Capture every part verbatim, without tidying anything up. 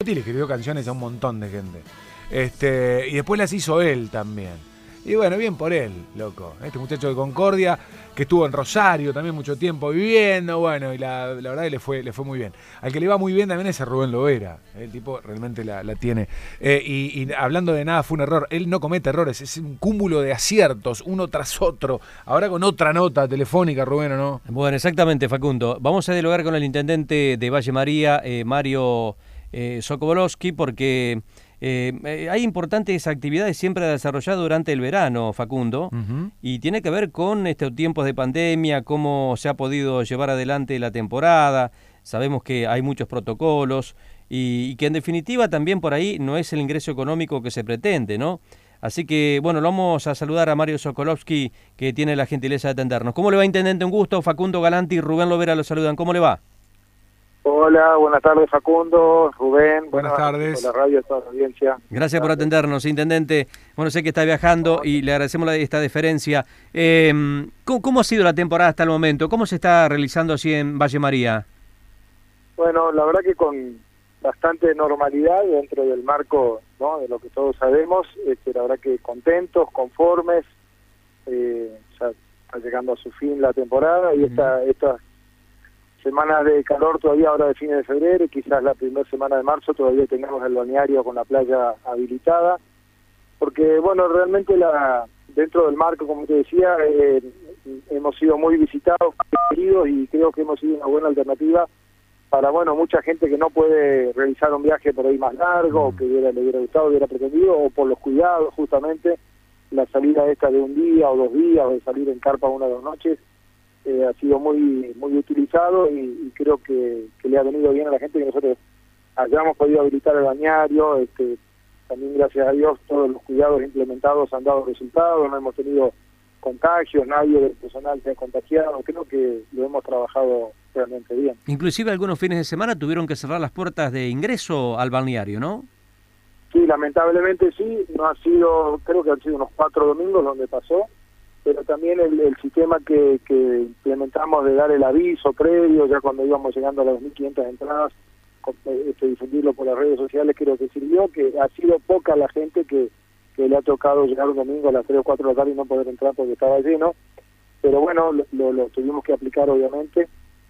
Cerati le escribió canciones a un montón de gente. Este, y después las hizo él también. Y bueno, bien por él, loco. Este muchacho de Concordia, que estuvo en Rosario también mucho tiempo viviendo, bueno, y la, la verdad que le fue, le fue muy bien. Al que le va muy bien también es a Rubén Lovera. El tipo realmente la, la tiene. Eh, y, y hablando de nada fue un error. Él no comete errores, es un cúmulo de aciertos, uno tras otro. Ahora con otra nota telefónica, Rubén, ¿o no? Bueno, exactamente, Facundo. Vamos a dialogar con el intendente de Valle María, eh, Mario eh, Sokobolowski, porque... Eh, hay importantes actividades siempre desarrolladas durante el verano, Facundo, uh-huh. y tiene que ver con estos tiempos de pandemia, cómo se ha podido llevar adelante la temporada. Sabemos que hay muchos protocolos y, y que en definitiva también por ahí no es el ingreso económico que se pretende, ¿no? Así que, bueno, lo vamos a saludar a Mario Sokobolowski, que tiene la gentileza de atendernos. ¿Cómo le va, intendente? Un gusto. Facundo Galanti y Rubén Lovera lo saludan. ¿Cómo le va? Hola, buenas tardes Facundo, Rubén. Buenas tardes. Por la radio, toda la audiencia. Gracias por atendernos, intendente. Bueno, sé que está viajando y le agradecemos la, esta deferencia. Eh, ¿cómo, ¿Cómo ha sido la temporada hasta el momento? ¿Cómo se está realizando así en Valle María? Bueno, la verdad que con bastante normalidad dentro del marco, ¿no?, de lo que todos sabemos. Este, la verdad que contentos, conformes. Eh, ya está llegando a su fin la temporada y esta, estas semanas de calor todavía ahora de fines de febrero y quizás la primera semana de marzo todavía tengamos el balneario con la playa habilitada, porque bueno, realmente la dentro del marco, como te decía, eh, hemos sido muy visitados, queridos, y creo que hemos sido una buena alternativa para, bueno, mucha gente que no puede realizar un viaje por ahí más largo, o que hubiera, le hubiera gustado, hubiera pretendido, o por los cuidados justamente, la salida esta de un día o dos días, o de salir en carpa una o dos noches, Eh, ha sido muy muy utilizado y, y creo que, que le ha venido bien a la gente que nosotros hayamos podido habilitar el bañario. Este, también gracias a Dios todos los cuidados implementados han dado resultados, no hemos tenido contagios, nadie del personal se ha contagiado, creo que lo hemos trabajado realmente bien. Inclusive algunos fines de semana tuvieron que cerrar las puertas de ingreso al balneario, ¿no? Sí, lamentablemente sí, no ha sido, creo que han sido unos cuatro domingos donde pasó, pero también el, el sistema que, que implementamos de dar el aviso previo, ya cuando íbamos llegando a las dos mil quinientas entradas, este, difundirlo por las redes sociales, creo que sirvió, que ha sido poca la gente que, que le ha tocado llegar un domingo a las tres o cuatro de la tarde y no poder entrar porque estaba lleno, pero bueno, lo, lo, lo tuvimos que aplicar obviamente,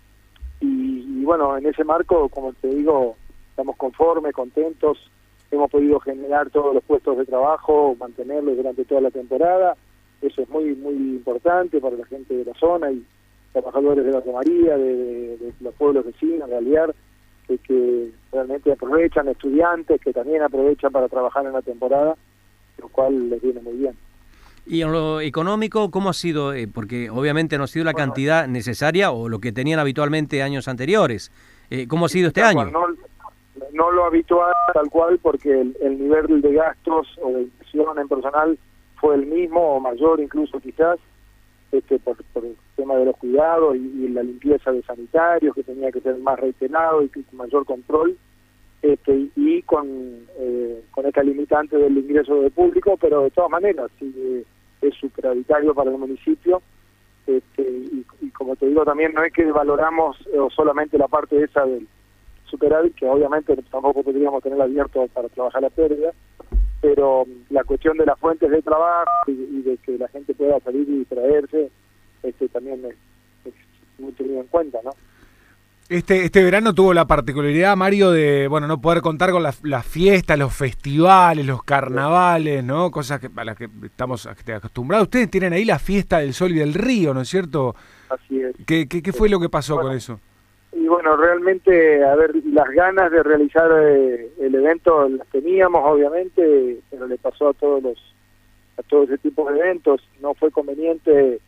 y, y bueno, en ese marco, como te digo, estamos conformes, contentos, hemos podido generar todos los puestos de trabajo, mantenerlos durante toda la temporada. Eso es muy muy importante para la gente de la zona y trabajadores de la María, de, de, de los pueblos vecinos, de Aliar, que, que realmente aprovechan, estudiantes que también aprovechan para trabajar en la temporada, lo cual les viene muy bien. ¿Y en lo económico cómo ha sido? Eh, porque obviamente no ha sido la bueno, cantidad necesaria o lo que tenían habitualmente años anteriores. Eh, ¿Cómo ha sido este año? No, no lo habitual tal cual, porque el, el nivel de gastos o de inversión en personal fue el mismo o mayor incluso quizás, este, por, por el tema de los cuidados y, y la limpieza de sanitarios, que tenía que ser más reiterado y con mayor control, este, y, y con, eh, con esta limitante del ingreso de público, pero de todas maneras sí, eh, es superavitario para el municipio, este, y, y como te digo también no es que valoramos eh, solamente la parte esa del superávit, que obviamente tampoco podríamos tener abierto para trabajar la pérdida, pero la cuestión de las fuentes de trabajo y, y de que la gente pueda salir y distraerse, este, también es, es muy tenido en cuenta, ¿no? Este este verano tuvo la particularidad, Mario, de bueno no poder contar con las la fiestas, los festivales, los carnavales, ¿no? Cosas que, a las que estamos acostumbrados. Ustedes tienen ahí la fiesta del Sol y del Río, ¿no es cierto? Así es. ¿Qué, qué, qué fue lo que pasó bueno, con eso? Y bueno, realmente, a ver, las ganas de realizar eh, el evento las teníamos, obviamente, pero le pasó a todos los a todo ese tipo de eventos. No fue conveniente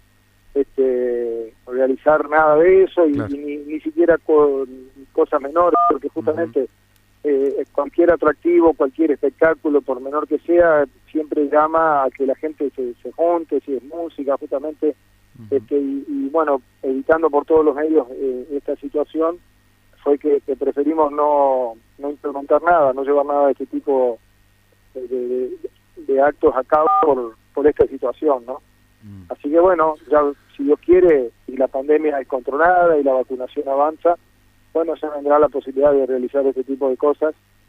este realizar nada de eso y, claro. y ni, ni siquiera con cosas menores, porque justamente uh-huh. eh, cualquier atractivo, cualquier espectáculo, por menor que sea, siempre llama a que la gente se, se junte, si es música, justamente. Este, y, y bueno, evitando por todos los medios eh, esta situación, fue que, que preferimos no, no implementar nada, no llevar nada de este tipo de, de, de actos a cabo por, por esta situación, ¿no? Mm. Así que bueno, ya si Dios quiere, y la pandemia es controlada y la vacunación avanza, bueno, ya vendrá la posibilidad de realizar este tipo de cosas,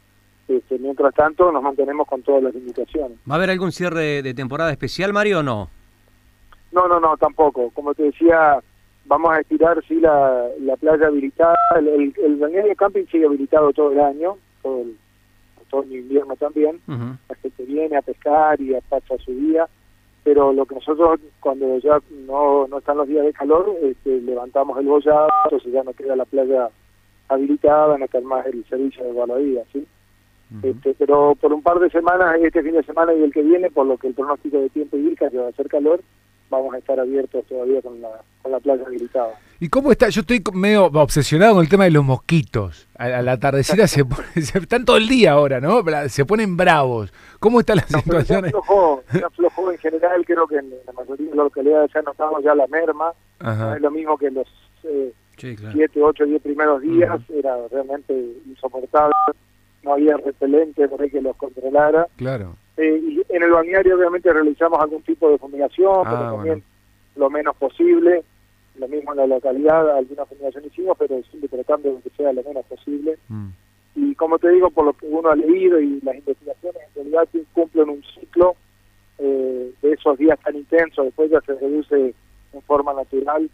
Este, mientras tanto, nos mantenemos con todas las limitaciones. ¿Va a haber algún cierre de temporada especial, Mario, o no? No, no, no, tampoco. Como te decía, vamos a estirar, sí, la, la playa habilitada. El, el, el balneario camping sigue habilitado todo el año, todo el, todo el invierno también. Uh-huh. La gente viene a pescar y a pasar su día. Pero lo que nosotros, cuando ya no, no están los días de calor, este, levantamos el bollado, entonces ya no queda la playa habilitada, no está más el servicio de guardavidas, ¿sí? Uh-huh. Este, pero por un par de semanas, este fin de semana y el que viene, por lo que el pronóstico de tiempo indica que va a hacer calor, vamos a estar abiertos todavía con la, con la playa habilitada. ¿Y cómo está? Yo estoy medio obsesionado con el tema de los mosquitos. A, a la tardecita se, pone, se están todo el día ahora, ¿no? Se ponen bravos. ¿Cómo está la no, situación? Ya aflojó, ya aflojó en general, creo que en la mayoría de las localidades ya notamos ya la merma. Ajá. No es lo mismo que los eh, sí, claro. siete, ocho, diez primeros días, uh-huh. Era realmente insoportable. No había repelente por ahí que los controlara. Claro. Eh, y en el balneario obviamente realizamos algún tipo de fumigación, ah, pero también bueno. Lo menos posible. Lo mismo en la localidad, alguna fumigación hicimos, pero siempre tratando de que sea lo menos posible. Mm. Y como te digo, por lo que uno ha leído y las investigaciones, en realidad cumplen un ciclo eh, de esos días tan intensos, después ya se reduce en forma natural.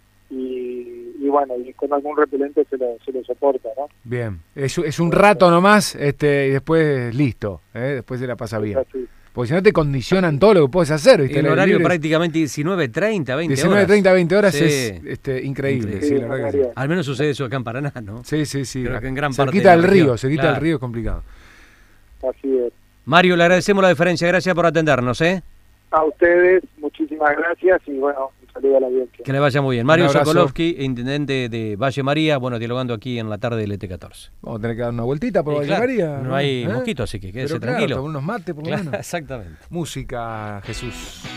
Y, y bueno, y con algún repelente se lo, se lo soporta, ¿no? Bien, es, es un rato nomás, este, y después listo, ¿eh? Después se la pasa bien. Porque si no te condicionan todo lo que puedes hacer, ¿viste? El horario libres, prácticamente diecinueve, treinta, veinte horas. diecinueve, treinta, veinte horas sí. Es este, increíble. increíble. Sí, sí, la verdad que sí. Al menos sucede eso acá en Paraná, ¿no? Sí, sí, sí. Creo que en gran se parte quita el río, región. se quita Claro. el río, es complicado. Así es. Mario, le agradecemos la deferencia, gracias por atendernos, ¿eh? A ustedes, muchísimas gracias y bueno, un saludo a la audiencia. Que le vaya muy bien. Mario Sokolovsky, intendente de Valle María, bueno, dialogando aquí en la tarde del E T catorce. Vamos a tener que dar una vueltita por sí, Valle claro, María. No, no hay ¿eh? mosquitos, así que quédese Pero tranquilo. Claro, unos mates por lo claro, menos. Exactamente. Música, Jesús.